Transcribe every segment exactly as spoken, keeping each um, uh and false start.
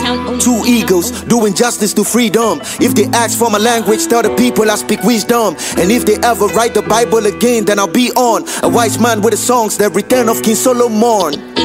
Two egos doing justice to freedom. If they ask for my language, tell the people I speak wisdom. And if they ever write the Bible again, then I'll be on. A wise man with the songs, the return of King Solomon.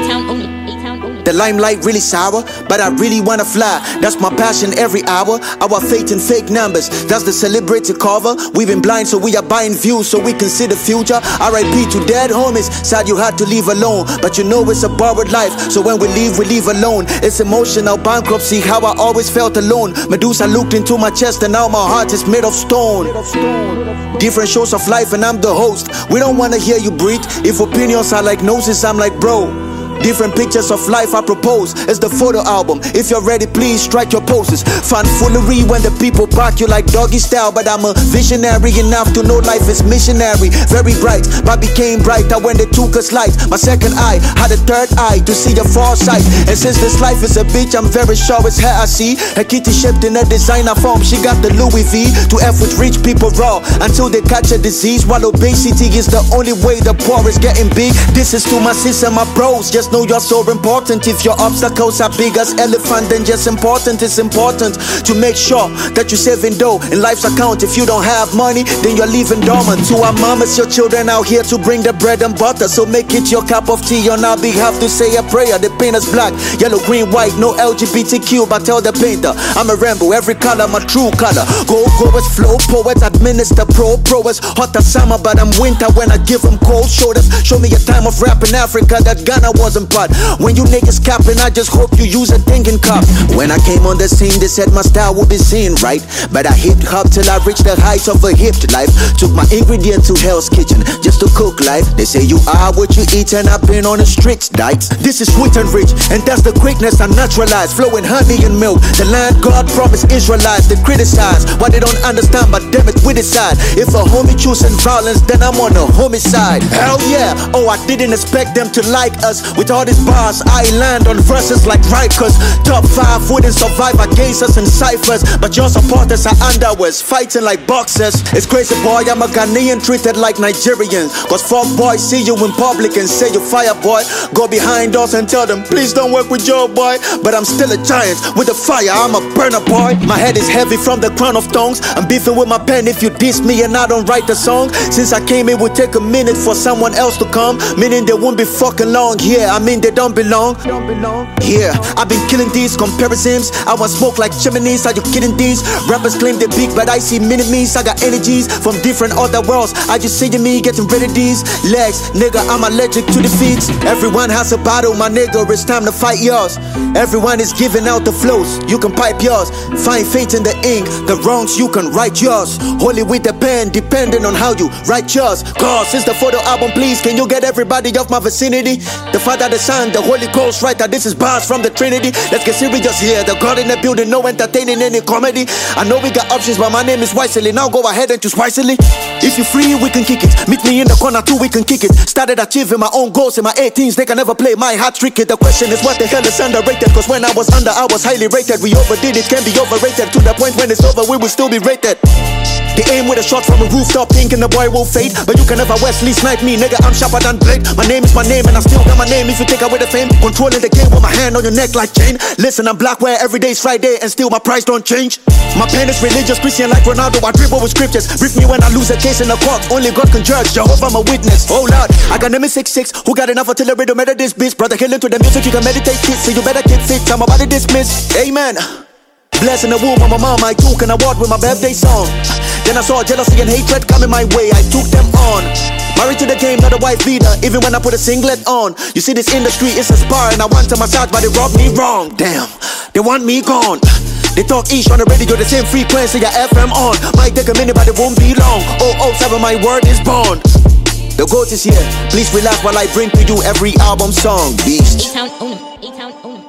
The limelight really sour, but I really wanna fly. That's my passion every hour. Our faith in fake numbers, that's the celebrated cover. We've been blind, so we are buying views so we can see the future. R I P to dead homies, sad you had to leave alone. But you know it's a borrowed life, so when we leave, we leave alone. It's emotional bankruptcy, how I always felt alone. Medusa looked into my chest and now my heart is made of stone. Different shows of life and I'm the host. We don't wanna hear you breathe. If opinions are like noses, I'm like bro. Different pictures of life I propose. It's the photo album. If you're ready, please strike your poses. Fun foolery when the people bark you like doggy style. But I'm a visionary enough to know life is missionary. Very bright, but became brighter when they took us light. My second eye had a third eye to see your far sight. And since this life is a bitch, I'm very sure it's her I see. Her kitty shaped in a designer form. She got the Louis V to F with rich people raw until they catch a disease. While obesity is the only way the poor is getting big. This is to my sis and my bros. Just know you're so important. If your obstacles are big as elephant, then just important. It's important to make sure that you're saving dough in life's account. If you don't have money, then you're leaving dormant. To our mamas, your children out here to bring the bread and butter. So make it your cup of tea on our behalf to say a prayer. The paint is black, yellow, green, white, no L G B T Q, but tell the painter I'm a rainbow, every color my true color. Go goers, flow poets, administer pro proers. Hot as summer, but I'm winter when I give them cold shoulders. Show me a time of rap in Africa that Ghana wasn't. But when you niggas capping, I just hope you use a thinking cup. When I came on the scene, they said my style would be seen, right? But I hip hop till I reached the heights of a hipped life. Took my ingredient to Hell's Kitchen just to cook life. They say you are what you eat, and I've been on the streets, diets. This is sweet and rich, and that's the quickness I naturalize. Flowing honey and milk, the land God promised Israelites. They criticize why they don't understand, but damn it, we decide. If a homie choosing violence, then I'm on the homicide. Hell yeah, oh I didn't expect them to like us. With all these bars, I land on verses like Rikers. Top five wouldn't survive against us in ciphers, but your supporters are underwears, fighting like boxers. It's crazy boy, I'm a Ghanaian treated like Nigerians. Cause fuck boys see you in public and say you fire boy. Go behind us and tell them please don't work with Joe boy. But I'm still a giant with a fire, I'm a burner boy. My head is heavy from the crown of thongs. I'm beefing with my pen if you diss me and I don't write the song. Since I came it would take a minute for someone else to come, meaning they won't be fucking long. Yeah, I mean they don't belong. Yeah, I've been killing these comparisons. I want smoke like chimneys. Are you kidding these? Rappers claim they're big, but I see mini-me's. I got energies from different other worlds. I just see me getting rid of these legs. Nigga, I'm allergic to defeats. Everyone has a battle, my nigga, it's time to fight yours. Everyone is giving out the flows, you can pipe yours. Find faith in the ink, the wrongs you can write yours. Holy with the pen, depending on how you write yours. Cause it's the photo album, please, can you get everybody off my vicinity? The Father, the Son, the Holy Ghost writer, this is bars from the Trinity. Let's get serious here, the God in the building, no entertaining any comedy. I know we got options, but my name is Wisely. Now go ahead and choose wisely. If you're free, we can kick it. Meet me in the corner too, we can kick it. Started achieving my own goals in my eighteens, they can never play my heart tricky. The question is what the hell is underrated? Cause when I was under, I was highly rated. We overdid it, can be overrated. To the point when it's over, we will still be rated. They aim with a shot from a rooftop, thinking the boy will fade. But you can never Wesley snipe me, nigga, I'm sharper than blade. My name is my name and I still got my name. If you take away the fame, controlling the game with my hand on your neck like chain. Listen, I'm black where every day's Friday and still my price don't change. My pen is religious, Christian like Ronaldo. I dribble with scriptures, brief me when I lose a case in the court. Only God can judge, Jehovah my witness. Oh Lord, I got name is six six. Who got enough artillery to murder this bitch? Brother, killing to the music, you can meditate kids, so you better get fit. I'm about to dismiss, amen. Blessing the womb of my mom, I took an award with my birthday song. Then I saw jealousy and hatred coming my way, I took them on. Married to the game, not a wife beater, even when I put a singlet on. You see this industry is a spar and I want to massage, but they robbed me wrong. Damn, they want me gone. They talk each on the radio, the same frequency, your F M on. Might take a minute, but it won't be long. oh oh seven, my word is born. The GOAT is here, please relax while I bring to you every album song. Beast.